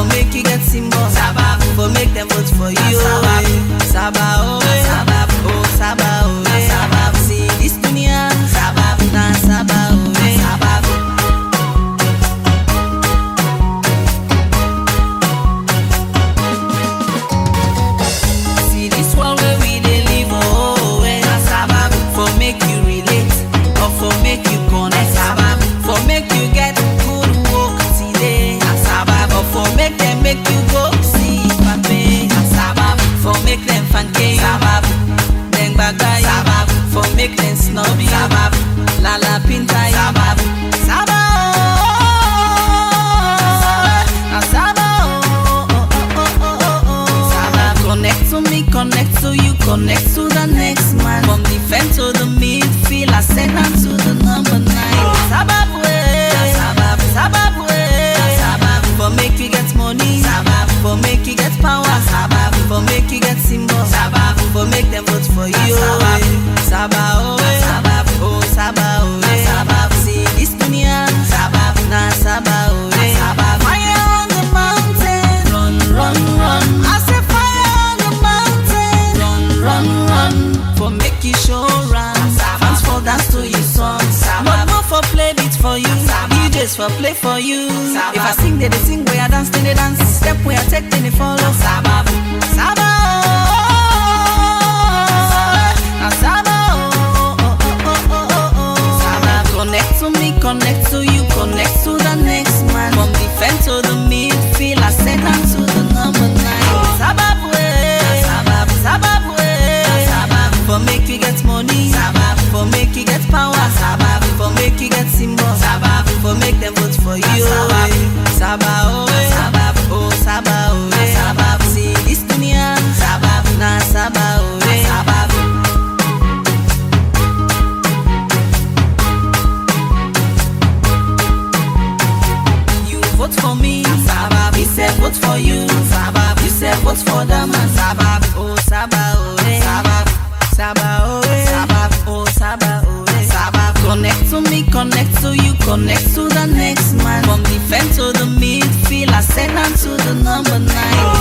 for make you get symbol. Sabab, for make them vote for you. Sabab, oh, Sabab, oh, Sabab, oh, Sabab. See this dunya, Sabab, na Sabab, oh, Sabab. See this world where we dey live, oh, Sabab, for make you relate, or for make you connect. Sabab, for make you get good work today. Sabab, or for make them make you go see pape. Sabab, for make them fanke. Sabab, then bagay. Sabab, for make them snobby. Sabab, lala pinta. Sabab, Sabab, Sabab, connect to me, connect to you, connect to the next man. From the fence to the midfield, I send them to the number 9. Sabab way, Sabab, Sabab way, Sabab, for make you get money. Sabab, for make you get power. Sabab, for make you get symbol. Sabab, for make them vote for you. Sabab, oh, Sabab, oh, Sabab, oh, Sabab. See this dunya, Sabab, na Sabab, oh, Sabab. Fire on the mountain, run, run, run. I say fire on the mountain, run, run, run. For make you show run. Fans for dance to your song. Not more for play beat for you. DJs for play for you. If I sing, they sing. Where I dance, they dance. Step where I take, then they follow. Sabab, Sabab, Sabab, Sabab. Connect to me, connect to you, connect to the next man. From the fence to the midfield, I send them to the number 9. Sabab way, Sabab, Sabab way, Sabab, for make you get money. Sabab, for make you get power. Sabab, for make you get symbol. Sabab, for make them vote for you. Sabab, oh, Sabab, oh, Sabab, oh, Sabab. See this dunya, Sabab, na Sabab, oh, Sabab. You vote for me, Sabab. He said vote for you, Sabab. You said vote for the man, Sabab, oh, Sabab, oh, Sabab, Sabab, oh, Sabab, oh, Sabab, oh, Sabab. Connect to me, connect to you, connect to the next man. From the fence to the midfield, I send them to the number 9.